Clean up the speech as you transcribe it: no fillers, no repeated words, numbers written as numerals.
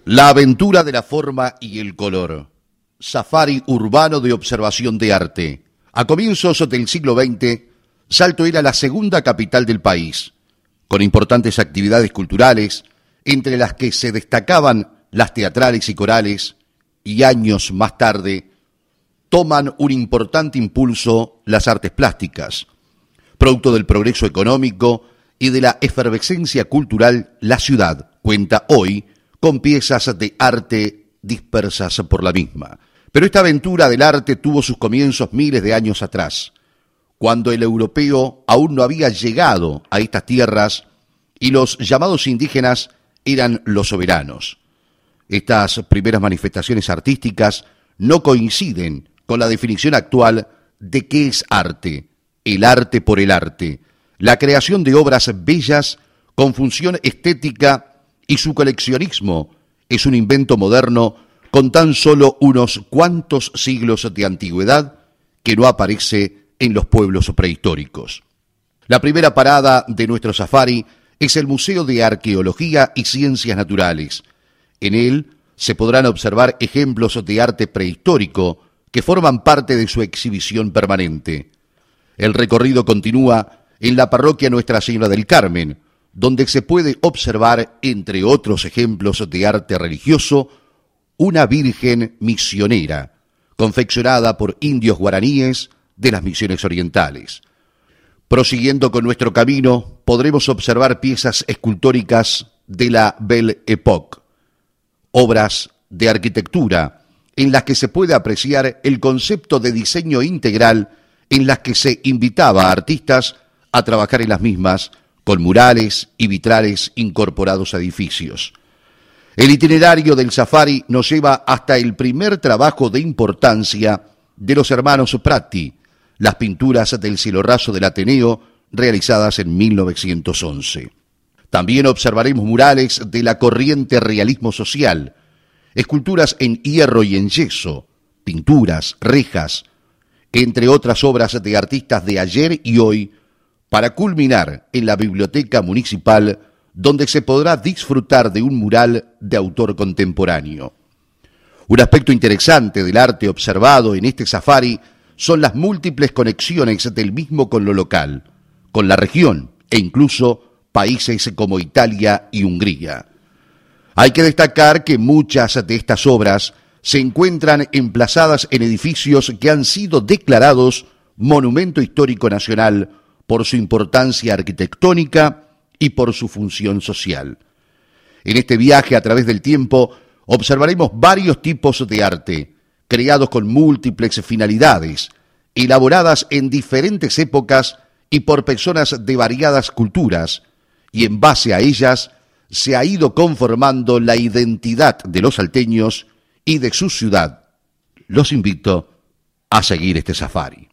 La aventura de la forma y el color. Safari urbano de observación de arte. A comienzos del siglo XX, Salto era la segunda capital del país, con importantes actividades culturales, entre las que se destacaban las teatrales y corales, y años más tarde toman un importante impulso las artes plásticas. Producto del progreso económico y de la efervescencia cultural, la ciudad cuenta hoy con piezas de arte dispersas por la misma. Pero esta aventura del arte tuvo sus comienzos miles de años atrás, cuando el europeo aún no había llegado a estas tierras y los llamados indígenas eran los soberanos. Estas primeras manifestaciones artísticas no coinciden con la definición actual de qué es arte, el arte por el arte, la creación de obras bellas con función estética, y su coleccionismo es un invento moderno con tan solo unos cuantos siglos de antigüedad que no aparece en los pueblos prehistóricos. La primera parada de nuestro safari es el Museo de Arqueología y Ciencias Naturales. En él se podrán observar ejemplos de arte prehistórico que forman parte de su exhibición permanente. El recorrido continúa en la parroquia Nuestra Señora del Carmen, donde se puede observar, entre otros ejemplos de arte religioso, una Virgen misionera, confeccionada por indios guaraníes de las misiones orientales. Prosiguiendo con nuestro camino, podremos observar piezas escultóricas de la Belle Époque, obras de arquitectura en las que se puede apreciar el concepto de diseño integral, en las que se invitaba a artistas a trabajar en las mismas, con murales y vitrales incorporados a edificios. El itinerario del safari nos lleva hasta el primer trabajo de importancia de los hermanos Pratti, las pinturas del cielo raso del Ateneo realizadas en 1911. También observaremos murales de la corriente realismo social, esculturas en hierro y en yeso, pinturas, rejas, entre otras obras de artistas de ayer y hoy, para culminar en la Biblioteca Municipal, donde se podrá disfrutar de un mural de autor contemporáneo. Un aspecto interesante del arte observado en este safari son las múltiples conexiones del mismo con lo local, con la región e incluso países como Italia y Hungría. Hay que destacar que muchas de estas obras se encuentran emplazadas en edificios que han sido declarados Monumento Histórico Nacional por su importancia arquitectónica y por su función social. En este viaje a través del tiempo observaremos varios tipos de arte, creados con múltiples finalidades, elaboradas en diferentes épocas y por personas de variadas culturas, y en base a ellas se ha ido conformando la identidad de los salteños y de su ciudad. Los invito a seguir este safari.